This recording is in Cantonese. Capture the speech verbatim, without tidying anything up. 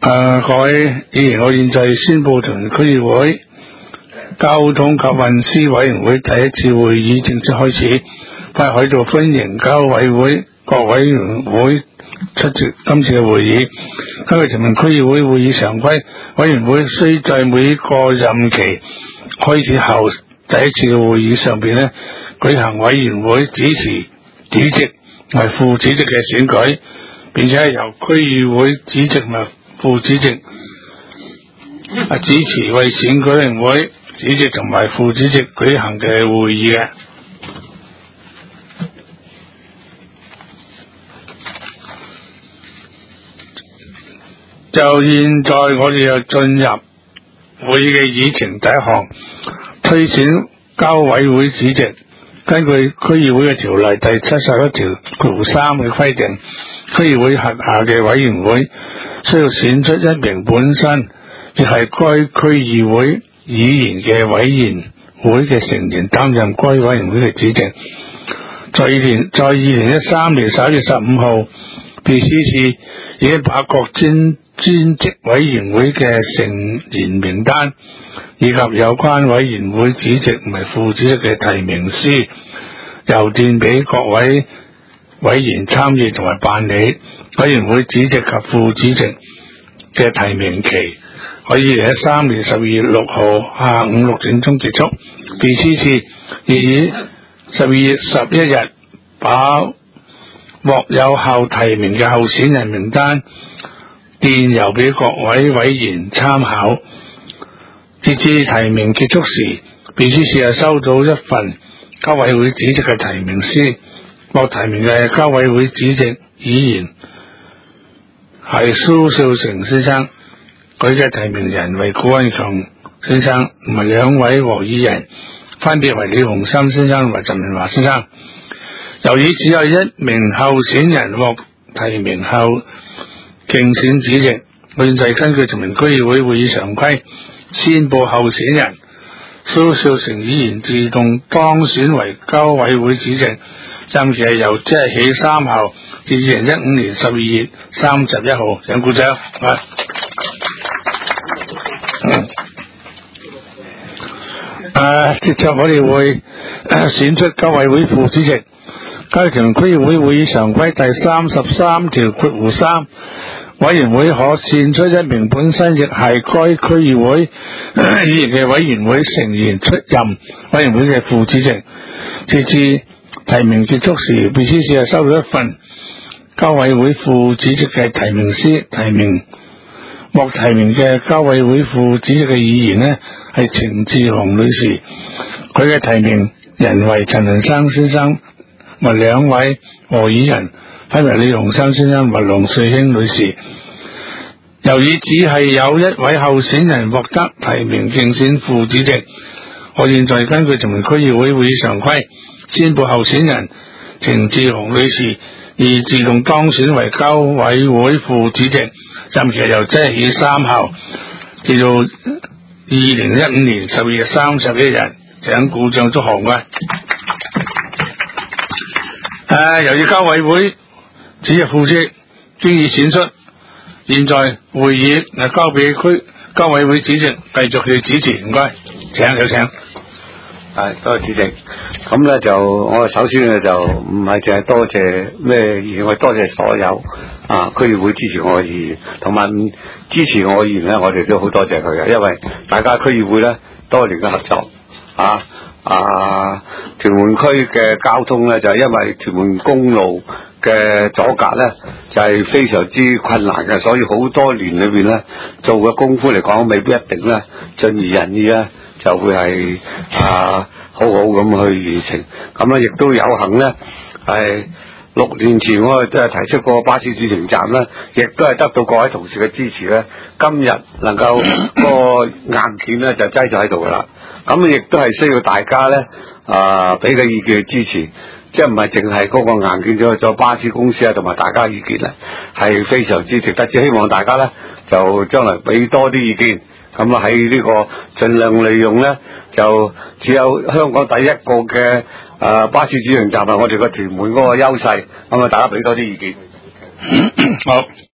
啊，各位議員，我現在宣布屯門區議會交通及運輸委員會第一次會議正式開始。喺喺度歡迎交委會各委員會出席今次嘅會議。根據屯門區議會會議常規，委員會須在每個任期開始後第一次嘅會議上邊咧舉行委員會主持主席同埋副主席嘅選舉，並且係由區議會主席同埋副主席啊主持為選舉委員會主席同埋副主席舉行嘅會議嘅。就現在我哋又進入會議嘅議程，第一項推選交委會主席。根據區議會嘅條例第七十一條括弧三嘅規定，區議會轄下嘅委員會需要選出一名本身亦係該區議會議員嘅委員會嘅成員擔任該委員會嘅主席。在二年在二零一三年十一月十五號，秘書處已經把各專專職委員會嘅成員名單以及有關委員會主席同埋副主席嘅提名書郵電俾各位委員參與同埋辦理。委員會主席及副主席嘅提名期可以喺三年十二月六號下午六點鐘結束。秘書處亦於十二月十一日把獲有效提名嘅候選人名單電郵俾各位委員參考。截至提名結束時，秘書處係收到一份交委會主席嘅提名書，獲提名嘅交委會主席議員係蘇少成先生，佢嘅提名人為古恩強先生，同埋兩位獲議人分別為李鴻森先生同埋陳文華先生。由於只有一名候選人獲提名後競選主席，我現在根據屯門區議會會議常規宣布候選人蘇少成議員自動當選為交委會主席，任期係由即日起三號至二零一五年十二月三十一號。請鼓掌。啊，接着我哋會選出交委會副主席。根據屯門區議會會議常規第三十三條括弧三，委員會可選出一名本身亦係該區議會議員嘅委員會成員出任委員會嘅副主席。截至提名結束時，秘書處係收到一份交委會副主席嘅提名書，提名獲提名嘅交委會副主席嘅議員呢係程志雄女士，佢嘅提名人為陳文生先生，同埋兩位何議人分別李鴻生先生和龍瑞卿女士。由於只係有一位候選人獲得提名競選副主席，我現在根據屯門區議會會議常規宣布候選人程志雄女士而自動當選為交委會副主席，任期由即日起三號至到二零一五年十二月三十一日。請鼓掌祝賀啊！誒，由於交委會主席副主席經已選出，現在會議誒交俾區交委會主席繼續去主持。唔該，請有請。 係，多謝主席。咁咧就我首先咧就唔係淨係多謝咩議員，我多謝所有啊區議會支持我嘅議員，同埋支持我嘅議員咧，我哋都好多謝佢嘅，因為大家區議會咧多年嘅合作啊。啊，屯門區嘅交通咧就係、是、因為屯門公路嘅阻隔咧就係、是、非常之困難嘅，所以好多年裏邊咧做嘅功夫嚟講未必一定咧盡如人意咧就會係啊好好咁去完成。咁咧亦都有幸咧係六年前我哋都係提出過巴士轉乘站咧，亦都係得到各位同事嘅支持咧，今日能夠個硬件咧就擠咗喺度噶啦。咁亦都係需要大家咧啊俾個意見去支持，即係唔係淨係嗰個硬件，咗咗巴士公司啊同埋大家意見咧係非常之值得，只希望大家咧就將來俾多啲意見。咁啊喺呢個盡量利用咧，就只有香港第一個嘅啊巴士轉乘站係我哋個屯門嗰個優勢，咁啊大家俾多啲意見。 好。